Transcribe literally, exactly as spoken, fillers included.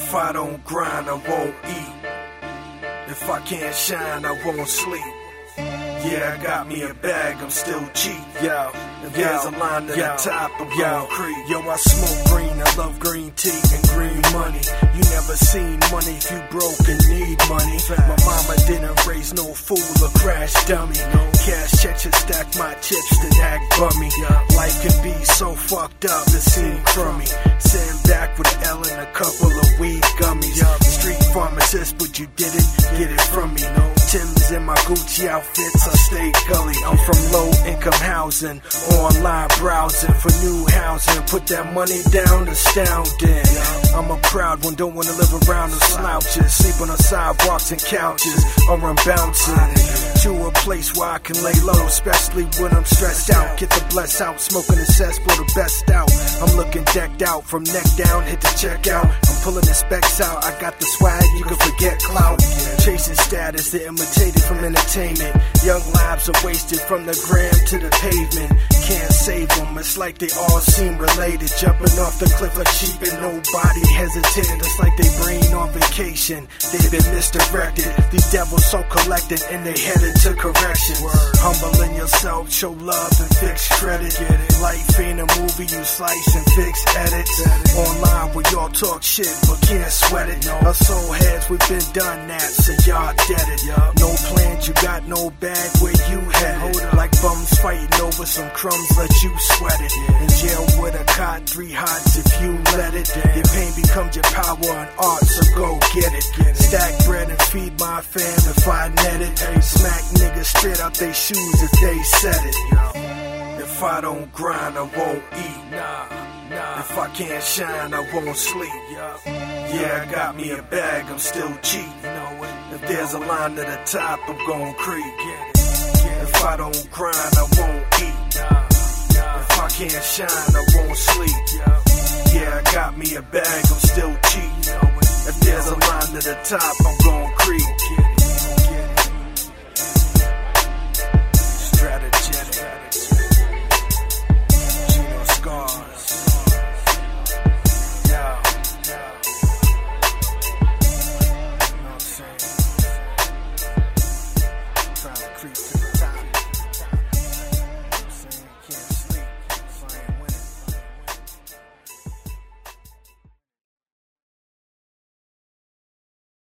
If I don't grind, I won't eat. If I can't shine, I won't sleep. Yeah, I got me a bag, I'm still cheap. Yo, if there's a line to the top, I'm gon' creep. Yo, I smoke green, I love green tea and green money. You never seen money if you broke and need money. My mama didn't raise no fool or crash dummy. Cash checks to stack my chips to act bummy. Life can be so fucked up, it seem crummy. Sitting back with an L and a couple of weed gummies. Street pharmacist, but you didn't get it from me. No Tim's in my Gucci outfits, I stay gully. I'm from low income housing, online browsing for new housing. Put that money down, astounding. I'm a proud one, don't wanna live around the slouches. Sleep on the sidewalks and couches, or I'm bouncing to a place where I can lay low, especially when I'm stressed out. Get the bless out, smoking the cess for the best out. I'm looking decked out from neck down, hit the checkout. I'm pulling the specs out, I got the swag, you can forget clout. Chasing status, they're imitated from entertainment. Young lives are wasted from the gram to the pavement. Can't save them, it's like they all seem related. Jumping off the cliff like sheep and nobody hesitated. It's like they brain on vacation, they've been misdirected. These devils so collected and they headed to correction. Humbling yourself, show love and fix credit. Life ain't a movie you slice and fix edits. Online we all talk shit but can't sweat it. Us old heads, we've been done that, so y'all dead it. No plans, you got no bag, where you headed? Like bums fighting over some crumbs, let you sweat it. In jail with a cot, three hots if you let it. Your pain becomes your power and art, so go get it. Stack bread and feed my fam if I net it. Smack niggas straight out they shoes if they said it. If I don't grind, I won't eat. If I can't shine, I won't sleep. Yeah, I got me a bag, I'm still cheap. If there's a line to the top, I'm gon' creep. If I don't grind, I won't eat. If I can't shine, I won't sleep. Yeah, I got me a bag, I'm still cheap. If there's a line to the top, I'm gon' creep.